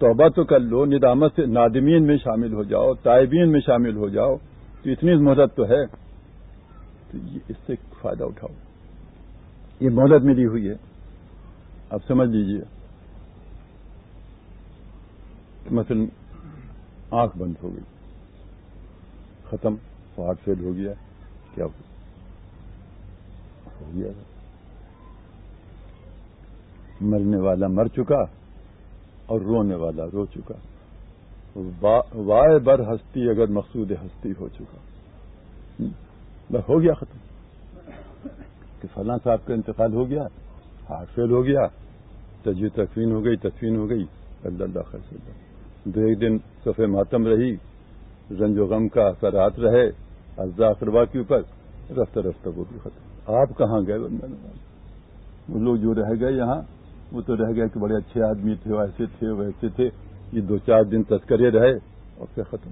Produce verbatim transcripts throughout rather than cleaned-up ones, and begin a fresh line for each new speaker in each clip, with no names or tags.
توبہ تو کر لو، ندامت سے نادمین میں شامل ہو جاؤ، تائبین میں شامل ہو جاؤ، تو اتنی مہلت تو ہے، تو اس سے فائدہ اٹھاؤ. یہ مہلت ملی ہوئی ہے. اب سمجھ لیجیے مثلا آنکھ بند ہو گئی، ختم، ہارٹ فیل ہو گیا، کیا ہو گیا؟ مرنے والا مر چکا اور رونے والا رو چکا. وائے بر ہستی اگر مقصود ہستی ہو چکا، بس ہو گیا ختم کہ فلاں صاحب کا انتقال ہو گیا، ہارٹ فیل ہو گیا، تجزیہ تکفین ہو گئی، تدفین ہو گئی، اللہ اللہ خیر سے اللہ. دو ایک دن صفحہ ماتم رہی، رنج و غم کا اثرات رہے اجزاء اقربا کے اوپر، رفتہ رفتہ وہ بھی ختم. آپ کہاں گئے؟ وہ لوگ جو رہ گئے یہاں وہ تو رہ گئے کہ بڑے اچھے آدمی تھے، ایسے تھے ویسے تھے، یہ دو چار دن تذکرے رہے اور پھر ختم.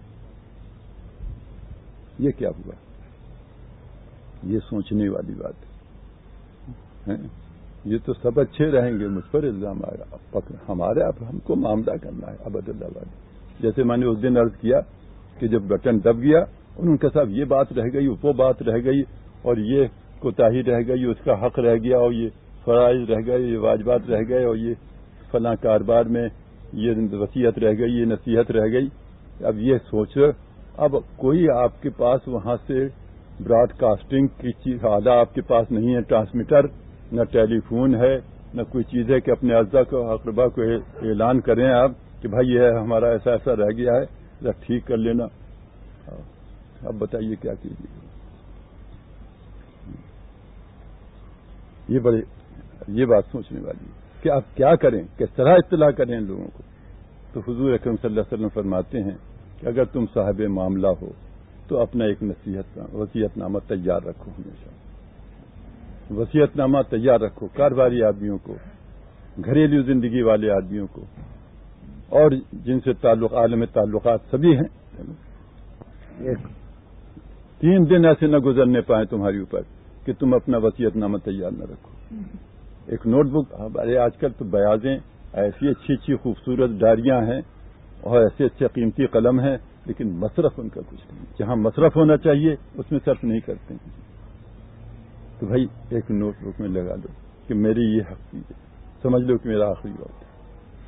یہ کیا ہوا؟ یہ سوچنے والی بات ہے. یہ تو سب اچھے رہیں گے، مجھ پر الزام آئے، ہمارے اب ہم کو معاملہ کرنا ہے ابد اللہ والی. جیسے میں نے اس دن عرض کیا کہ جب بٹن دب گیا انہوں نے کہا صاحب یہ بات رہ گئی، وہ بات رہ گئی، اور یہ کوتاہی رہ گئی، اس کا حق رہ گیا، اور یہ فرائض رہ گئے، یہ واجبات رہ گئے، اور یہ فلاں کاروبار میں یہ وصیت رہ گئی، یہ نصیحت رہ گئی. اب یہ سوچ، اب کوئی آپ کے پاس وہاں سے براڈ کاسٹنگ کی چیز آلہ آپ کے پاس نہیں ہے، ٹرانسمیٹر، نہ ٹیلی فون ہے، نہ کوئی چیز ہے کہ اپنے اعضاء کو اقربا کو اعلان کریں آپ کہ بھائی یہ ہمارا ایسا ایسا رہ گیا ہے، ذرا ٹھیک کر لینا. اب بتائیے کیا کیجیے؟ یہ بڑے یہ بات سوچنے والی ہے کہ آپ کیا کریں، کس طرح اطلاع کریں لوگوں کو. تو حضور اکرم صلی اللہ علیہ وسلم فرماتے ہیں کہ اگر تم صاحب معاملہ ہو تو اپنا ایک نصیحت وصیت نامہ تیار رکھو، ہمیشہ وصیت نامہ تیار رکھو. کاروباری آدمیوں کو، گھریلو زندگی والے آدمیوں کو، اور جن سے تعلق عالم تعلقات سبھی ہیں، ایک تین دن ایسے نہ گزرنے پائیں تمہاری اوپر کہ تم اپنا وصیت نامہ تیار نہ رکھو. ایک نوٹ بک، ہمارے آج کل تو بیاضیں ایسی اچھی اچھی خوبصورت ڈائریاں ہیں اور ایسے اچھے قیمتی قلم ہیں، لیکن مصرف ان کا کچھ نہیں. جہاں مصرف ہونا چاہیے اس میں صرف نہیں کرتے ہیں. تو بھائی ایک نوٹ بک میں لگا دو کہ میری یہ حق چیز ہے، سمجھ لو کہ میرا آخری وقت ہے،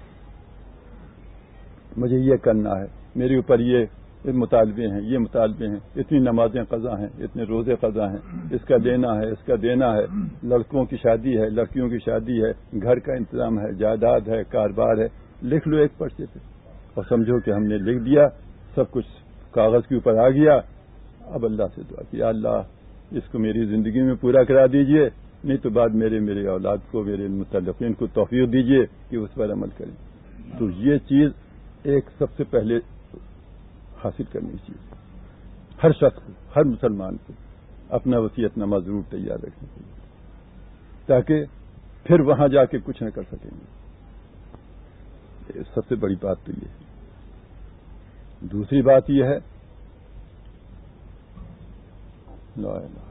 مجھے یہ کرنا ہے، میرے اوپر یہ مطالبے ہیں، یہ مطالبے ہیں، اتنی نمازیں قضا ہیں، اتنے روزے قضا ہیں، اس کا دینا ہے، اس کا دینا ہے، لڑکوں کی شادی ہے، لڑکیوں کی شادی ہے، گھر کا انتظام ہے، جائیداد ہے، کاروبار ہے. لکھ لو ایک پرچے پہ اور سمجھو کہ ہم نے لکھ دیا، سب کچھ کاغذ کے اوپر آ گیا. اب اللہ سے دعا کہ اللہ اس کو میری زندگی میں پورا کرا دیجئے، نہیں تو بعد میرے میرے اولاد کو، میرے متعلقین کو توفیق دیجئے کہ اس پر عمل کریں. تو یہ چیز ایک سب سے پہلے حاصل کرنی چاہیے ہر شخص کو، ہر مسلمان کو اپنا وصیت نامہ ضرور تیار رکھنا چاہیے، تاکہ پھر وہاں جا کے کچھ نہ کر سکیں گے. سب سے بڑی بات تو یہ ہے. دوسری بات یہ ہے لا الہ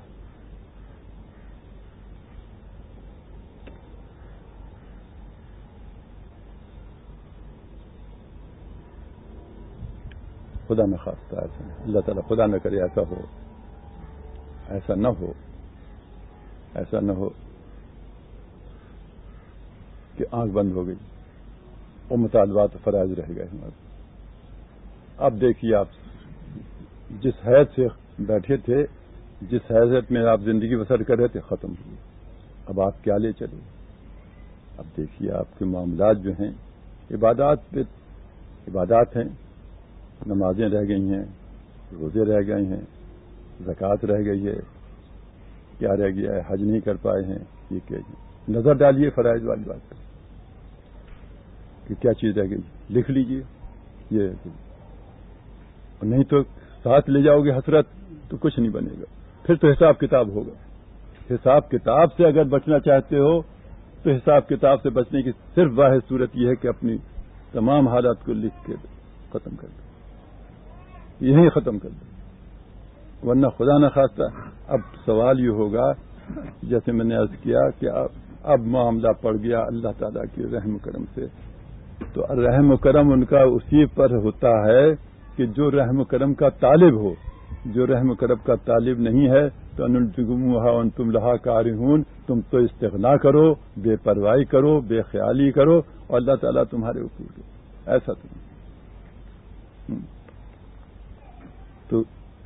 خدا نہ خواستہ ایسا نہیں، اللہ تعالیٰ خدا نہ کرے ایسا ہو، ایسا نہ ہو، ایسا نہ ہو کہ آنکھ بند ہو گئی اور مطالبات فرائض رہ گئے ہمارے. اب دیکھیے آپ جس حیث سے بیٹھے تھے، جس حیثیت میں آپ زندگی بسر کر رہے تھے، ختم ہوئی. اب آپ کیا لے چلے؟ اب دیکھیے آپ کے معاملات جو ہیں عبادات پہ عبادات ہیں، نمازیں رہ گئی ہیں، روزے رہ گئے ہیں، زکوٰۃ رہ گئی ہے، کیا رہ گیا ہے، حج نہیں کر پائے ہیں. یہ کیا ہے؟ نظر ڈالیے فرائض والی بات پر کہ کیا چیز رہ گئی، لکھ لیجئے. یہ نہیں تو ساتھ لے جاؤ گے حسرت تو کچھ نہیں بنے گا. پھر تو حساب کتاب ہوگا. حساب کتاب سے اگر بچنا چاہتے ہو تو حساب کتاب سے بچنے کی صرف واحد صورت یہ ہے کہ اپنی تمام حالات کو لکھ کے ختم کر دو، یہیں ختم کر دو. ورنہ خدا نہ خواستہ اب سوال یہ ہوگا، جیسے میں نے عرض کیا کہ اب اب معاملہ پڑ گیا اللہ تعالیٰ کے رحم کرم سے تو رحم و کرم ان کا اسی پر ہوتا ہے کہ جو رحم و کرم کا طالب ہو. جو رحم و کرم کا طالب نہیں ہے تو انتم انتم لہا کارہون، تم تو استغنا کرو، بے پرواہی کرو، بے خیالی کرو، اور اللہ تعالیٰ تمہارے اوپر ہے. ایسا تم تو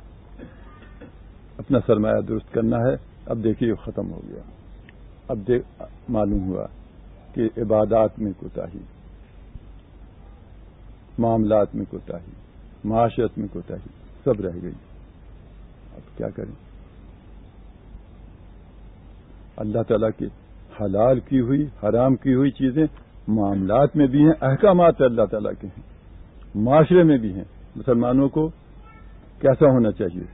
اپنا سرمایہ درست کرنا ہے. اب دیکھیے ختم ہو گیا. اب دیکھ معلوم ہوا کہ عبادات میں کوتاہی، معاملات میں کوتاہی، معاشرت میں کوتاہی سب رہ گئی. اب کیا کریں؟ اللہ تعالیٰ کی حلال کی ہوئی، حرام کی ہوئی چیزیں معاملات میں بھی ہیں، احکامات اللہ تعالیٰ کے ہیں، معاشرے میں بھی ہیں. مسلمانوں کو کیسا ہونا چاہیے؟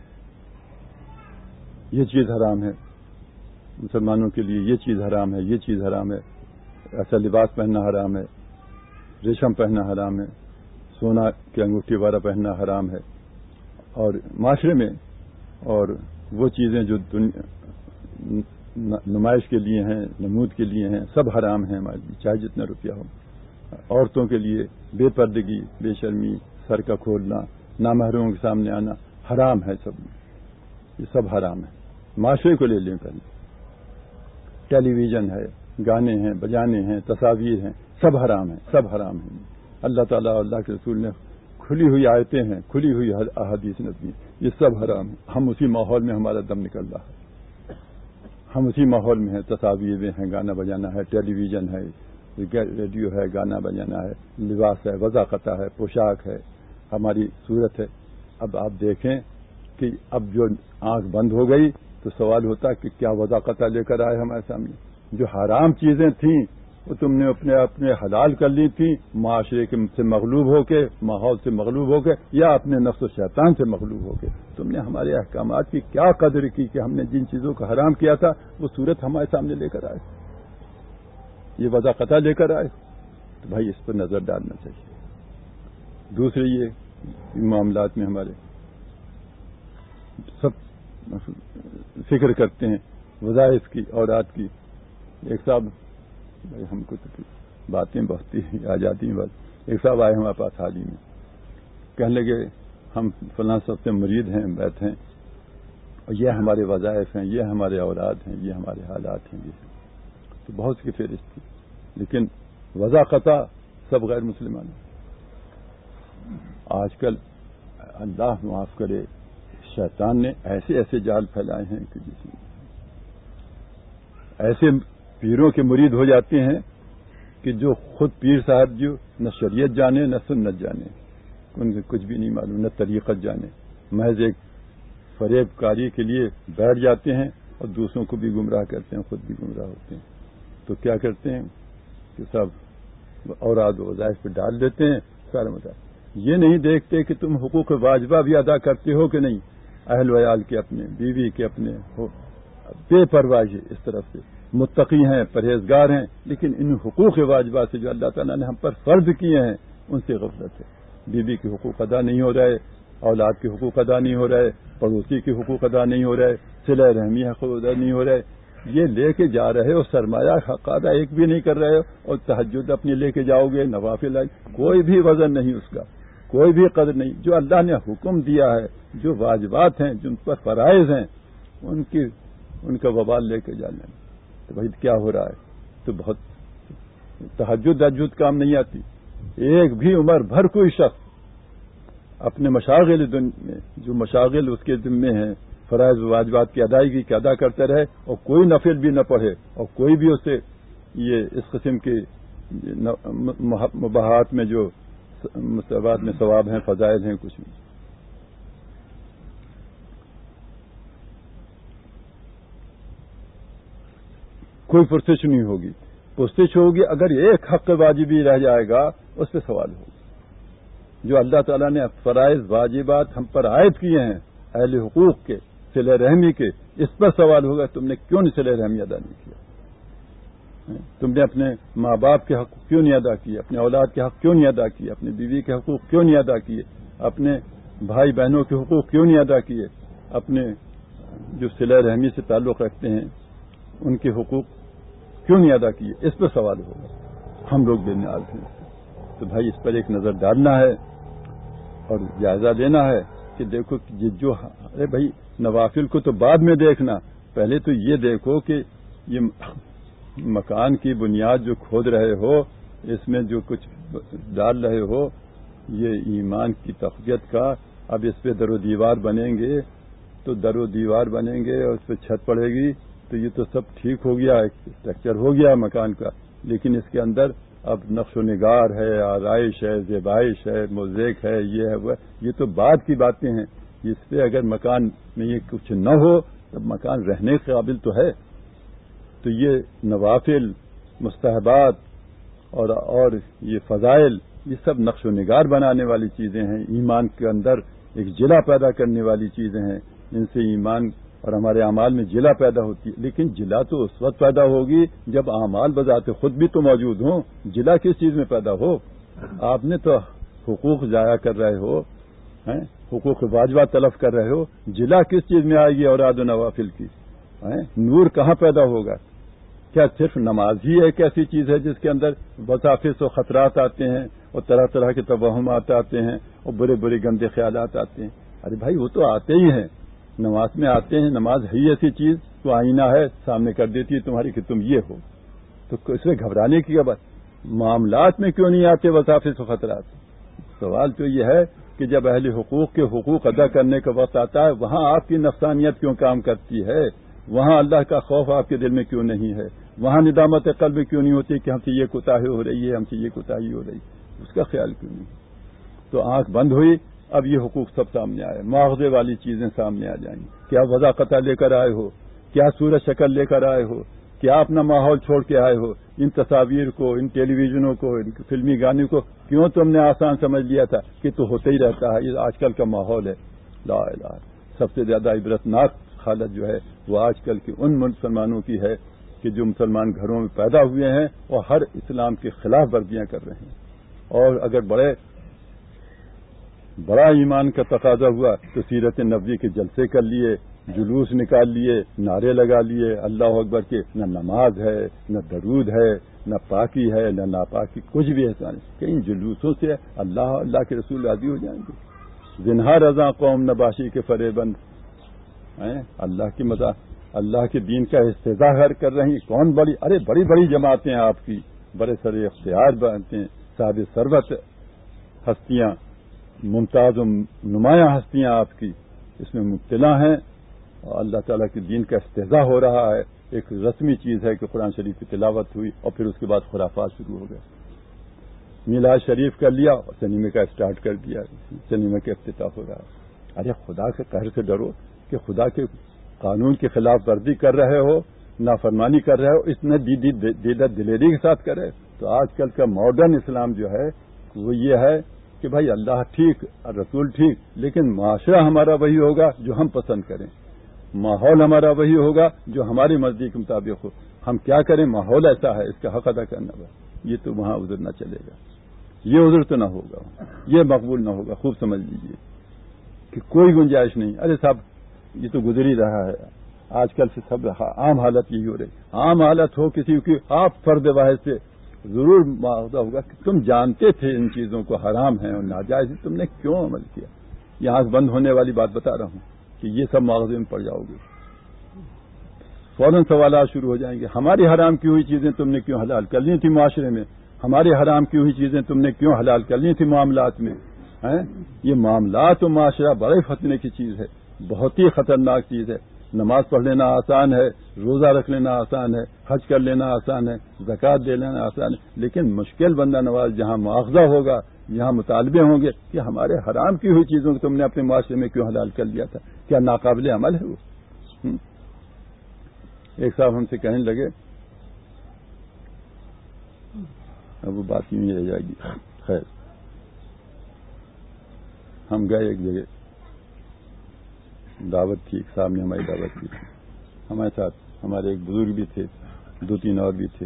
یہ چیز حرام ہے، مسلمانوں کے لیے یہ چیز حرام ہے، یہ چیز حرام ہے، ایسا لباس پہننا حرام ہے، ریشم پہننا حرام ہے، سونا کی انگوٹھی والا پہننا حرام ہے. اور معاشرے میں اور وہ چیزیں جو دنیا نمائش کے لیے ہیں، نمود کے لیے ہیں، سب حرام ہیں ہمارے لیے، چاہے جتنا روپیہ ہو. عورتوں کے لیے بے پردگی، بے شرمی، سر کا کھولنا، نامحرموں کے سامنے آنا حرام ہے. سب یہ سب حرام ہے. معاشرے کو لے لیں پہلے. ٹیلی ویژن ہے، گانے ہیں، بجانے ہیں، تصاویر ہیں، سب حرام ہیں، سب حرام ہیں. اللہ تعالیٰ اور اللہ کے رسول نے کھلی ہوئی آیتیں ہیں، کھلی ہوئی احادیث نبوی، یہ سب حرام ہیں. ہم اسی ماحول میں ہمارا دم نکل رہا ہے. ہم اسی ماحول میں ہیں. تصاویر ہیں، گانا بجانا ہے، ٹیلی ویژن ہے، ریڈیو ہے، گانا بجانا ہے، لباس ہے، وضاقتہ ہے، پوشاک ہے، ہماری صورت ہے. اب آپ دیکھیں کہ اب جو آنکھ بند ہو گئی تو سوال ہوتا کہ کیا وضاقتہ لے کر آئے ہمارے سامنے. جو حرام چیزیں تھیں وہ تم نے اپنے اپنے حلال کر لی تھیں، معاشرے کے سے مغلوب ہو کے، ماحول سے مغلوب ہو کے، یا اپنے نفس و شیطان سے مغلوب ہو کے. تم نے ہمارے احکامات کی کیا قدر کی کہ ہم نے جن چیزوں کا حرام کیا تھا وہ صورت ہمارے سامنے لے کر آئے، یہ وضاقتہ لے کر آئے. تو بھائی اس پر نظر ڈالنا چاہیے. دوسرے یہ معاملات میں ہمارے سب فکر کرتے ہیں وظائف کی، اورات کی. ایک صاحب، بھائی ہم کو تو باتیں بہت ہی آ جاتی ہیں بات. ایک صاحب آئے ہمارے پاس حال ہی میں، کہنے لگے ہم فلاں صاحب سے مرید ہیں، بیت ہیں، اور یہ ہمارے وظائف ہیں، یہ ہمارے اوراد ہیں، یہ ہمارے حالات ہیں. یہ تو بہت سی فہرست تھی، لیکن وضاقتہ سب غیر مسلمان ہیں. آج کل اللہ معاف کرے، شیطان نے ایسے ایسے جال پھیلائے ہیں کہ جس میں ایسے پیروں کے مرید ہو جاتے ہیں کہ جو خود پیر صاحب جو نہ شریعت جانے، نہ سنت جانے، ان کو کچھ بھی نہیں معلوم، نہ طریقت جانے، محض ایک فریب کاری کے لیے بیٹھ جاتے ہیں اور دوسروں کو بھی گمراہ کرتے ہیں، خود بھی گمراہ ہوتے ہیں. تو کیا کرتے ہیں کہ سب اوراد و وظائف پہ ڈال دیتے ہیں سارے مسائل. یہ نہیں دیکھتے کہ تم حقوق واجبہ بھی ادا کرتے ہو کہ نہیں، اہل ویال کے، اپنے بیوی کے، اپنے ہو. بے پرواہی اس طرف سے متقی ہیں، پرہیزگار ہیں، لیکن ان حقوق واجبہ سے جو اللہ تعالیٰ نے ہم پر فرض کیے ہیں ان سے غفلت ہے. بیوی کے حقوق ادا نہیں ہو رہے، اولاد کے حقوق ادا نہیں ہو رہے، پڑوسی کے حقوق ادا نہیں ہو رہے، صلہ رحمی حقوق ادا نہیں ہو رہے. یہ لے کے جا رہے ہو، سرمایہ حق ادا ایک بھی نہیں کر رہے ہو، اور تہجد اپنی لے کے جاؤ گے، نوافل، کوئی بھی وزن نہیں اس کا، کوئی بھی قدر نہیں. جو اللہ نے حکم دیا ہے، جو واجبات ہیں، جن پر فرائض ہیں، ان کی ان کا وبال لے کے جانے. تو بھائی کیا ہو رہا ہے؟ تو بہت تہجد تہجد کام نہیں آتی. ایک بھی عمر بھر کوئی شخص اپنے مشاغل میں، جو مشاغل اس کے ذمے ہیں، فرائض واجبات کی ادائیگی کی ادا کرتے رہے، اور کوئی نفل بھی نہ پڑھے، اور کوئی بھی اسے یہ اس قسم کے مباحات میں جو مستحبات میں ثواب ہیں، فضائل ہیں، کچھ بھی. کوئی پرسش نہیں ہوگی. پرسش ہوگی اگر ایک حق واجبی رہ جائے گا، اس پہ سوال ہوگا. جو اللہ تعالیٰ نے فرائض واجبات ہم پر عائد کیے ہیں، اہل حقوق کے، صلہ رحمی کے، اس پر سوال ہوگا تم نے کیوں نہیں صلہ رحمی ادا نہیں کیا، تم نے اپنے ماں باپ کے حق کیوں نہیں ادا کیے، اپنے اولاد کے حق کیوں نہیں ادا کیے، اپنی بیوی کے حقوق کیوں نہیں ادا کیے، اپنے بھائی بہنوں کے حقوق کیوں نہیں ادا کیے، اپنے جو صلہ رحمی سے تعلق رکھتے ہیں ان کے حقوق کیوں نہیں ادا کیے. اس پر سوال ہوگا. ہم لوگ بے نیاز ہیں. تو بھائی اس پر ایک نظر ڈالنا ہے اور جائزہ لینا ہے کہ دیکھو کہ جو ارے بھائی نوافل کو تو بعد میں دیکھنا، پہلے تو یہ دیکھو کہ یہ مکان کی بنیاد جو کھود رہے ہو، اس میں جو کچھ ڈال رہے ہو، یہ ایمان کی تقویت کا، اب اس پہ در و دیوار بنیں گے تو در و دیوار بنیں گے اور اس پہ چھت پڑے گی تو یہ تو سب ٹھیک ہو گیا، اسٹرکچر ہو گیا مکان کا، لیکن اس کے اندر اب نقش و نگار ہے، آرائش ہے، زیبائش ہے، موزیک ہے، یہ ہے وہ، یہ تو بعد کی باتیں ہیں. اس پہ اگر مکان میں یہ کچھ نہ ہو تب مکان رہنے کے قابل تو ہے. تو یہ نوافل، مستحبات اور اور یہ فضائل، یہ سب نقش و نگار بنانے والی چیزیں ہیں، ایمان کے اندر ایک جلا پیدا کرنے والی چیزیں ہیں. ان سے ایمان اور ہمارے اعمال میں جلا پیدا ہوتی ہے، لیکن جلا تو اس وقت پیدا ہوگی جب اعمال بذات خود بھی تو موجود ہوں. جلا کس چیز میں پیدا ہو؟ آپ نے تو حقوق ضائع کر رہے ہو، حقوق واجبہ تلف کر رہے ہو، جلا کس چیز میں آئے گی اوراد و نوافل کی؟ نور کہاں پیدا ہوگا؟ کیا صرف نماز ہی ایک ایسی چیز ہے جس کے اندر وسافس و خطرات آتے ہیں اور طرح طرح کے توہمات آتے ہیں اور برے برے گندے خیالات آتے ہیں؟ ارے بھائی وہ تو آتے ہی ہیں، نماز میں آتے ہیں. نماز ہے ہی ایسی چیز تو آئینہ ہے، سامنے کر دیتی ہے تمہاری کہ تم یہ ہو، تو اس میں گھبرانے کی کیا بات؟ معاملات میں کیوں نہیں آتے وسافس و خطرات؟ سوال تو یہ ہے کہ جب اہل حقوق کے حقوق ادا کرنے کا وقت آتا ہے وہاں آپ کی نفسانیت کیوں کام کرتی ہے؟ وہاں اللہ کا خوف آپ کے دل میں کیوں نہیں ہے؟ وہاں ندامت قلب میں کیوں نہیں ہوتی کہ ہم سے یہ کوتاہی ہو رہی ہے، ہم سے یہ کوتاہی ہو رہی ہے؟ اس کا خیال کیوں نہیں؟ تو آنکھ بند ہوئی، اب یہ حقوق سب سامنے آئے، مواخذے والی چیزیں سامنے آ جائیں گی. کیا وضاقتہ لے کر آئے ہو؟ کیا صورت شکل لے کر آئے ہو؟ کیا اپنا ماحول چھوڑ کے آئے ہو؟ ان تصاویر کو، ان ٹیلی ویژنوں کو، ان فلمی گانوں کو کیوں تم نے آسان سمجھ لیا تھا کہ تو ہوتا ہی رہتا ہے؟ یہ آج کل کا ماحول ہے. لا الہ، سب سے زیادہ عبرتناک حالت جو ہے وہ آج کل کی ان مسلمانوں کی ہے کہ جو مسلمان گھروں میں پیدا ہوئے ہیں اور ہر اسلام کے خلاف ورزیاں کر رہے ہیں. اور اگر بڑے بڑا ایمان کا تقاضا ہوا تو سیرت نبوی کے جلسے کر لیے، جلوس نکال لیے، نعرے لگا لیے اللہ اکبر کے. نہ نماز ہے، نہ درود ہے، نہ پاکی ہے، نہ ناپاکی، کچھ بھی ایسا نہیں. کئی جلوسوں سے اللہ اللہ کے رسول راضی ہو جائیں گے. زنہا رضا قوم نباشی کے فریبند، اللہ کی مزاح، اللہ کے دین کا استظہار کر رہی ہیں. کون بڑی؟ ارے بڑی بڑی جماعتیں آپ کی، بڑے سارے اختیار بنتے ہیں، صاحب ثروت ہستیاں، ممتاز و نمایاں ہستیاں آپ کی اس میں مبتلا ہیں اور اللہ تعالیٰ کے دین کا استہزاء ہو رہا ہے. ایک رسمی چیز ہے کہ قرآن شریف کی تلاوت ہوئی اور پھر اس کے بعد خرافات شروع ہو گئے. میلاد شریف کر لیا اور سنیمے کا اسٹارٹ کر دیا، سنیمے کا افتتاح ہو رہا ہے. ارے خدا کے قہر سے ڈرو کہ خدا کے قانون کی خلاف ورزی کر رہے ہو، نافرمانی کر رہے ہو، اس نے دیدہ دلیری کے ساتھ کرے. تو آج کل کا ماڈرن اسلام جو ہے وہ یہ ہے کہ بھائی اللہ ٹھیک، رسول ٹھیک، لیکن معاشرہ ہمارا وہی ہوگا جو ہم پسند کریں، ماحول ہمارا وہی ہوگا جو ہماری مرضی کے مطابق ہو. ہم کیا کریں؟ ماحول ایسا ہے، اس کا حق ادا کرنا ہے. یہ تو وہاں عذر نہ چلے گا، یہ عذر تو نہ ہوگا، یہ مقبول نہ ہوگا. خوب سمجھ لیجیے کہ کوئی گنجائش نہیں. ارے صاحب یہ تو گزر ہی رہا ہے، آج کل سے سب عام حالت یہی ہو رہی. عام حالت ہو کسی کی، آپ فرد واحد سے ضرور مواخذہ ہوگا کہ تم جانتے تھے ان چیزوں کو حرام ہیں اور ناجائز، تم نے کیوں عمل کیا؟ یہاں بند ہونے والی بات بتا رہا ہوں کہ یہ سب مواخذے میں پڑ جاؤ گے. فوراً سوالات شروع ہو جائیں گے. ہماری حرام کی ہوئی چیزیں تم نے کیوں حلال کر لی تھی معاشرے میں؟ ہماری حرام کی ہوئی چیزیں تم نے کیوں حلال کر لی تھی معاملات میں؟ یہ معاملات و معاشرہ بڑے فتنے کی چیز ہے، بہت ہی خطرناک چیز ہے. نماز پڑھ لینا آسان ہے، روزہ رکھ لینا آسان ہے، حج کر لینا آسان ہے، زکوٰۃ دے لینا آسان ہے، لیکن مشکل بندہ نواز جہاں مواخذہ ہوگا، جہاں مطالبے ہوں گے کہ ہمارے حرام کی ہوئی چیزوں کو تم نے اپنے معاشرے میں کیوں حلال کر لیا تھا؟ کیا ناقابل عمل ہے وہ؟ ایک صاحب ہم سے کہنے لگے، اب وہ بات یوں ہی رہ جائے گی. خیر، ہم گئے ایک جگہ، دعوت تھی، ایک صاحب نے ہماری دعوت کی تھی. ہمارے ساتھ ہمارے ایک بزرگ بھی تھے، دو تین اور بھی تھے.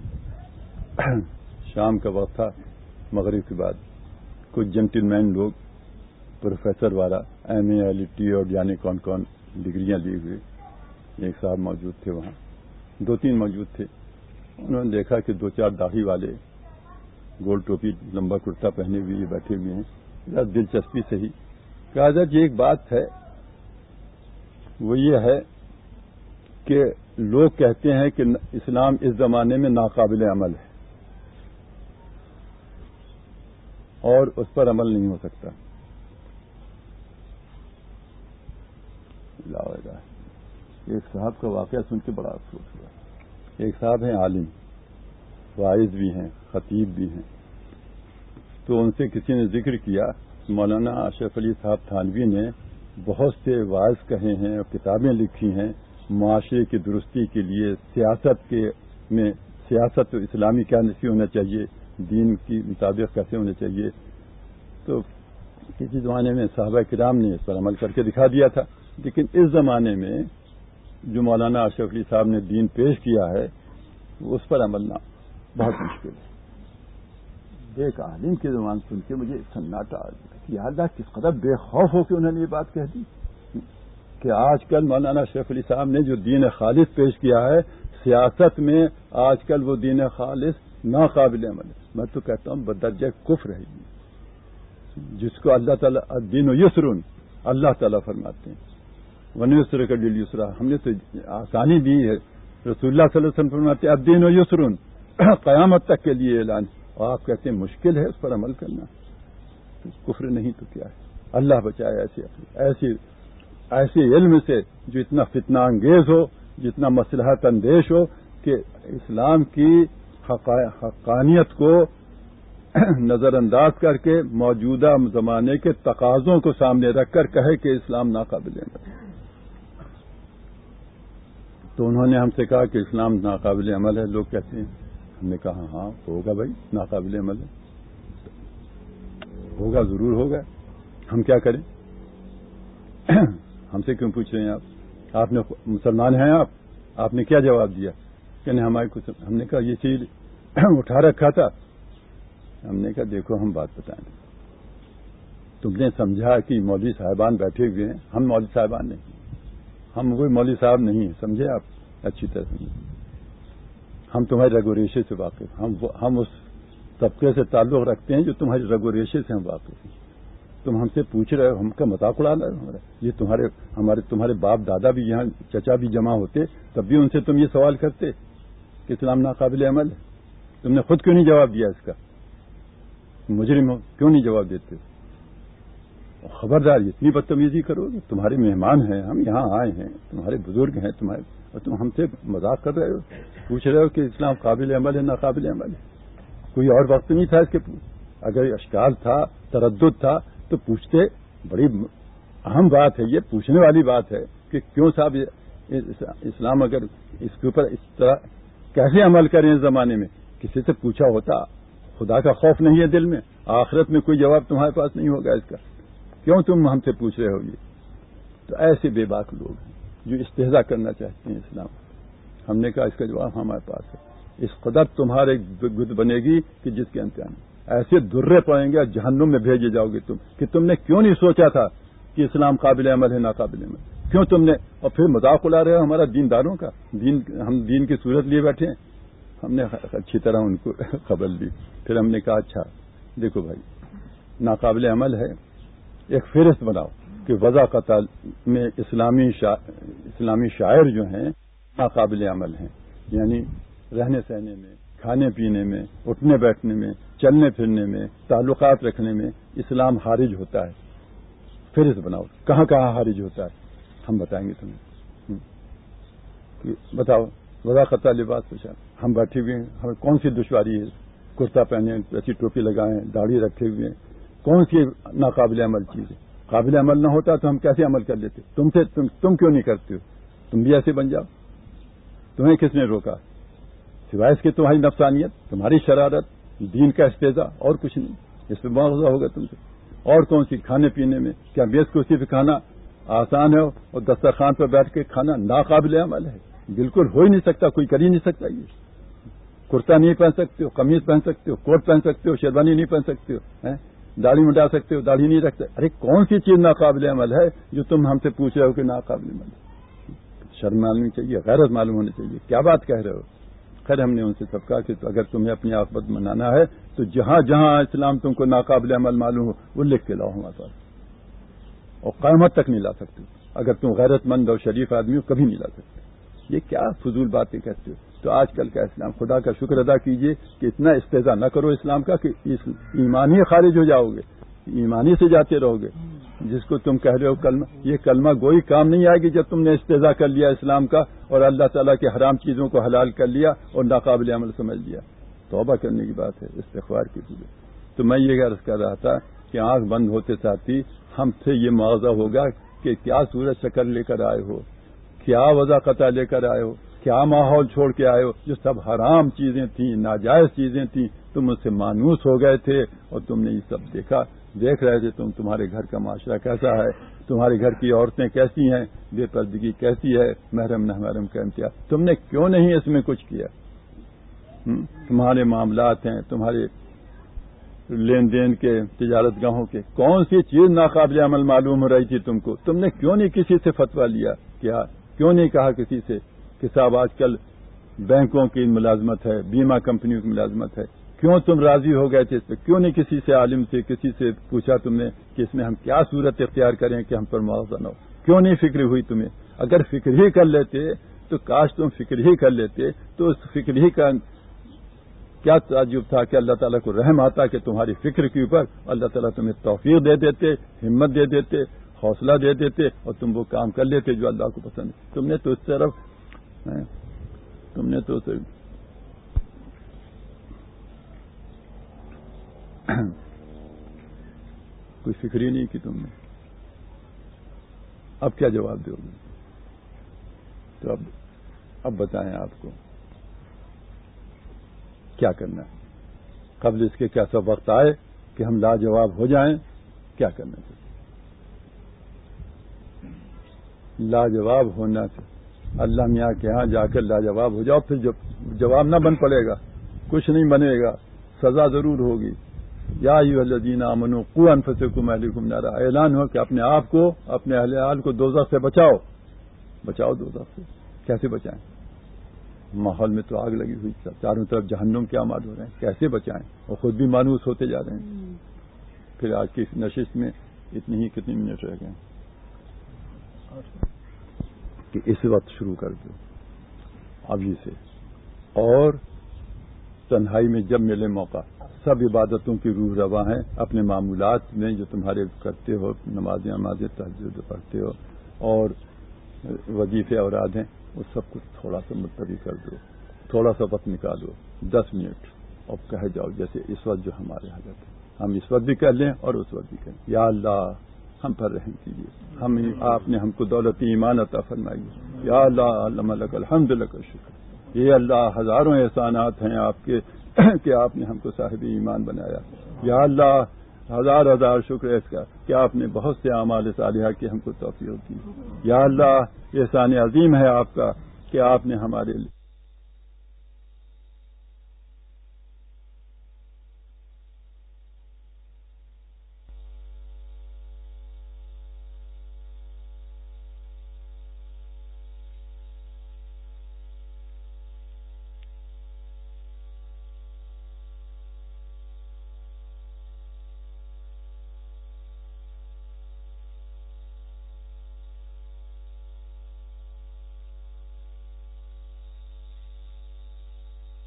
شام کا وقت تھا، مغرب کے بعد. کچھ جینٹل مین لوگ، پروفیسر والا، ایم اے ایل ٹی اور جانے کون کون ڈگریاں لیے ہوئے ایک صاحب موجود تھے وہاں. دو تین موجود تھے. انہوں نے دیکھا کہ دو چار داڑھی والے گول ٹوپی لمبا کرتا پہنے ہوئے بیٹھے ہوئے ہیں، ذرا دلچسپی سے ہی کہا حضرت یہ ایک بات ہے، وہ یہ ہے کہ لوگ کہتے ہیں کہ اسلام اس زمانے میں ناقابل عمل ہے اور اس پر عمل نہیں ہو سکتا. ایک صاحب کا واقعہ سن کے بڑا افسوس ہوا. ایک صاحب ہیں عالم، واعظ بھی ہیں، خطیب بھی ہیں، تو ان سے کسی نے ذکر کیا مولانا اشرف علی صاحب تھانوی نے بہت سے واعظ کہے ہیں اور کتابیں لکھی ہیں معاشرے کی درستی کے لیے، سیاست کے میں سیاست تو اسلامی کیا نہیں ہونا چاہیے، دین کی مطابق کیسے ہونا چاہیے. تو کسی زمانے میں صحابہ کرام نے اس پر عمل کر کے دکھا دیا تھا، لیکن اس زمانے میں جو مولانا اشرف علی صاحب نے دین پیش کیا ہے اس پر عمل نہ بہت مشکل ہے. ایک عالم کی زبان سن کے مجھے سناٹا آ گیا کہ یاد آ کس قدر بے خوف ہو کے انہوں نے یہ بات کہہ دی کہ آج کل مولانا اشرف علی صاحب نے جو دین خالص پیش کیا ہے، سیاست میں آج کل وہ دین خالص ناقابل عمل ہے. میں تو کہتا ہوں بدرجہ کفر ہے جس کو اللہ تعالیٰ الدین و یسرن اللہ تعالیٰ فرماتے ہیں. ونیسر کا دل یسرا، ہم نے تو آسانی دی ہے. رسول اللہ صلی اللہ علیہ وسلم فرماتے ہیں الدین و یسرن، قیامت تک کے لیے اعلان، اور آپ کہتے ہیں مشکل ہے اس پر عمل کرنا. تو کفر نہیں تو کیا ہے؟ اللہ بچائے ایسے ایسی ایسے علم سے جو اتنا فتنہ انگیز ہو، جتنا مصلحت اندیش ہو کہ اسلام کی حقانیت کو نظر انداز کر کے موجودہ زمانے کے تقاضوں کو سامنے رکھ کر کہے کہ اسلام ناقابل عمل ہے. تو انہوں نے ہم سے کہا کہ اسلام ناقابل عمل ہے. لوگ کہتے ہیں، ہم نے کہا ہاں ہوگا بھائی، ناقابل عمل ہے، ہوگا ضرور ہوگا، ہم کیا کریں؟ ہم سے کیوں پوچھ رہے ہیں آپ؟ آپ نے مسلمان ہیں آپ آپ نے کیا جواب دیا؟ کہ نہیں ہمارے کچھ. ہم نے کہا یہ چیز اٹھا رکھا تھا. ہم نے کہا دیکھو ہم بات بتائیں، تم نے سمجھا کہ مولوی صاحبان بیٹھے ہوئے ہیں، ہم مولوی صاحبان نہیں، ہم وہی مولوی صاحب نہیں ہیں، سمجھے آپ اچھی طرح سمجھے. ہم تمہاری رگ و ریشے سے واقف، ہم ہم اس طبقے سے تعلق رکھتے ہیں جو تمہاری رگ و ریشے سے ہم واقف ہیں. تم ہم سے پوچھ رہے ہو، ہم کا مذاق اڑا رہے ہو ہمارا. یہ تمہارے ہمارے تمہارے باپ دادا بھی یہاں چچا بھی جمع ہوتے تب بھی ان سے تم یہ سوال کرتے کہ اسلام ناقابل عمل ہے. تم نے خود کیوں نہیں جواب دیا اس کا؟ مجرم ہو کیوں نہیں جواب دیتے؟ خبردار اتنی بدتمیزی کرو گے؟ تمہارے مہمان ہیں، ہم یہاں آئے ہیں، تمہارے بزرگ ہیں تمہارے، اور تم ہم سے مذاق کر رہے ہو، پوچھ رہے ہو کہ اسلام قابل عمل ہے ناقابل عمل ہے. کوئی اور وقت نہیں تھا اس کے؟ اگر اشکال تھا، تردد تھا تو پوچھتے. بڑی اہم بات ہے، یہ پوچھنے والی بات ہے کہ کیوں صاحب اسلام اگر اس کے اوپر اس طرح کیسے عمل کریں اس زمانے میں؟ کسی سے پوچھا ہوتا. خدا کا خوف نہیں ہے دل میں؟ آخرت میں کوئی جواب تمہارے پاس نہیں ہوگا اس کا، کیوں تم ہم سے پوچھ رہے ہو؟ یہ تو ایسے بے باک لوگ ہیں جو استہزاء کرنا چاہتے ہیں اسلام. ہم نے کہا اس کا جواب ہمارے پاس ہے. اس قدر تمہارے گد بنے گی کہ جس کے امتحان ایسے درے پڑیں گے، جہنم میں بھیجے جاؤ گے تم کہ تم نے کیوں نہیں سوچا تھا کہ اسلام قابل عمل ہے ناقابل عمل؟ کیوں تم نے؟ اور پھر مذاق اڑا رہے ہو ہمارا دینداروں کا. دین ہم دین کی صورت لیے بیٹھے ہیں. ہم نے اچھی طرح ان کو خبر دی. پھر ہم نے کہا اچھا دیکھو بھائی، ناقابل عمل ہے، ایک فہرست بناؤ کہ وضع قتل میں اسلامی شا... اسلامی شاعر جو ہیں ناقابل عمل ہیں، یعنی رہنے سہنے میں، کھانے پینے میں، اٹھنے بیٹھنے میں، چلنے پھرنے میں، تعلقات رکھنے میں اسلام خارج ہوتا ہے. فہرست بناؤ کہاں کہاں خارج ہوتا ہے، ہم بتائیں گے تمہیں. بتاؤ وضع قتل لباس پوچھا. ہم بیٹھے ہوئے ہیں، ہمیں کون سی دشواری ہے؟ کرتا پہنے، ایسی ٹوپی لگائیں، داڑھی رکھے ہوئے ہیں، کون سی ناقابل عمل چیز ہے؟ قابل عمل نہ ہوتا تو ہم کیسے عمل کر لیتے؟ تم سے تم, تم کیوں نہیں کرتے ہو؟ تم بھی ایسے بن جاؤ. تمہیں کس نے روکا؟ سوائے اس کی تمہاری نفسانیت، تمہاری شرارت، دین کا استہزاء، اور کچھ نہیں. اس پہ مواخذہ ہوگا تم سے. اور کون سی؟ کھانے پینے میں کیا میز کرسی پہ کھانا آسان ہے اور دسترخوان پر بیٹھ کے کھانا ناقابل عمل ہے؟ بالکل ہو ہی نہیں سکتا، کوئی کر ہی نہیں سکتا. یہ کرتا نہیں پہن سکتے ہو، قمیض پہن سکتے ہو، کوٹ پہن سکتے ہو، شیروانی نہیں پہن سکتے ہو، داڑھی مٹا سکتے ہو، داڑھی نہیں رکھ سکتے. ارے کون سی چیز ناقابل عمل ہے جو تم ہم سے پوچھ رہے ہو کہ ناقابل عمل ہے؟ شرم معلوم چاہیے، غیرت معلوم ہونی چاہیے. کیا بات کہہ رہے ہو؟ خیر ہم نے ان سے سب کہا کہ اگر تمہیں اپنی عاقبت منانا ہے تو جہاں جہاں اسلام تم کو ناقابل عمل معلوم ہو وہ لکھ کے لاؤ ہمارے پاس، اور قیامت تک نہیں لا سکتے اگر تم غیرت مند اور شریف آدمی ہو، کبھی نہیں لا سکتے۔ یہ کیا فضول باتیں کہتے ہو؟ تو آج کل کا اسلام، خدا کا شکر ادا کیجئے کہ اتنا استہزاء نہ کرو اسلام کا کہ ایمان ہی خارج ہو جاؤ گے، ایمانی سے جاتے رہو گے۔ جس کو تم کہہ رہے ہو کلمہ، یہ کلمہ گوئی کام نہیں آئے گی جب تم نے استہزاء کر لیا اسلام کا اور اللہ تعالیٰ کے حرام چیزوں کو حلال کر لیا اور ناقابل عمل سمجھ لیا۔ توبہ کرنے کی بات ہے، استغفار کی چیز۔ تو میں یہ عرض کر رہا تھا کہ آنکھ بند ہوتے ساتھی ہم سے یہ مواضع ہوگا کہ کیا صورت شکل لے کر آئے ہو، کیا وضع قطع لے کر آئے ہو، کیا ماحول چھوڑ کے آئے ہو، جو سب حرام چیزیں تھیں، ناجائز چیزیں تھیں، تم اس سے مانوس ہو گئے تھے اور تم نے یہ سب دیکھا، دیکھ رہے تھے تم تمہارے گھر کا معاشرہ کیسا ہے، تمہارے گھر کی عورتیں کیسی ہیں، بے پردگی کیسی ہے، محرم نہ محرم کا امتیاز، تم نے کیوں نہیں اس میں کچھ کیا؟ تمہارے معاملات ہیں، تمہارے لین دین کے، تجارت گاہوں کے، کون سی چیز ناقابل عمل معلوم ہو رہی تھی تم کو؟ تم نے کیوں نہیں کسی سے فتویٰ لیا؟ کیا کیوں نہیں کہا کسی سے کہ صاحب آج کل بینکوں کی ملازمت ہے، بیمہ کمپنیوں کی ملازمت ہے، کیوں تم راضی ہو گئے تھے اس پہ؟ کیوں نہیں کسی سے عالم سے، کسی سے پوچھا تم نے کہ اس میں ہم کیا صورت اختیار کریں کہ ہم پر معاوضہ نہ ہو؟ کیوں نہیں فکر ہوئی تمہیں؟ اگر فکر ہی کر لیتے تو کاش تم فکر ہی کر لیتے تو اس فکر ہی کا کیا تعجب تھا کہ اللہ تعالیٰ کو رحم آتا کہ تمہاری فکر کے اوپر اللہ تعالیٰ تمہیں توفیق دے دیتے، ہمت دے دیتے، حوصلہ دے دیتے اور تم وہ کام کر لیتے جو اللہ کو پسند ہے۔ تم نے تو اس طرف تم نے تو کوئی فکر ہی نہیں کی تم نے۔ اب کیا جواب دو گے؟ تو اب اب بتائیں آپ کو کیا کرنا ہے؟ قبل اس کے کیا سب وقت آئے کہ ہم لاجواب ہو جائیں؟ کیا کرنا چاہیے؟ لاجواب ہونا چاہیے۔ اللہ میاں کے ہاں جا کر لاجواب ہو جاؤ، پھر جواب نہ بن پڑے گا، کچھ نہیں بنے گا، سزا ضرور ہوگی۔ یا ایھا الذین آمنوا قوا انفسکم واہلیکم نارا، اعلان ہو کہ اپنے آپ کو، اپنے اہل عیال کو دوزخ سے بچاؤ، بچاؤ دوزخ سے۔ کیسے بچائیں؟ ماحول میں تو آگ لگی ہوئی، چاروں طرف جہنم کے اعمال ہو رہے ہیں، کیسے بچائیں؟ اور خود بھی مانوس ہوتے جا رہے ہیں۔ پھر آج کی نشست میں اتنی ہی کتنی منٹ رہ گئے کہ اس وقت شروع کر دو ابھی سے، اور تنہائی میں جب ملے موقع سب عبادتوں کی روح رواں ہیں، اپنے معمولات میں جو تمہارے کرتے ہو، نمازیں نمازیں تہجد پڑھتے ہو اور وظیفے اوراد ہیں، وہ سب کچھ تھوڑا سا ملتوی کر دو، تھوڑا سا وقت نکالو، دس منٹ، اور کہہ جاؤ جیسے اس وقت جو ہمارے حالت ہے، ہم اس وقت بھی کہہ لیں اور اس وقت بھی کہیں، یا اللہ ہم پر رحم کیجیے، ہم آپ نے ہم کو دولت ایمان عطا فرمائی، یا اللہ علم لک الحمد لک الشکر، یہ اللہ ہزاروں احسانات ہیں آپ کے کہ آپ نے ہم کو صاحب ایمان بنایا، یا اللہ ہزار ہزار شکر ہے اس کا کہ آپ نے بہت سے اعمال صالحہ کی ہم کو توفیق دی، یا اللہ احسان عظیم ہے آپ کا کہ آپ نے ہمارے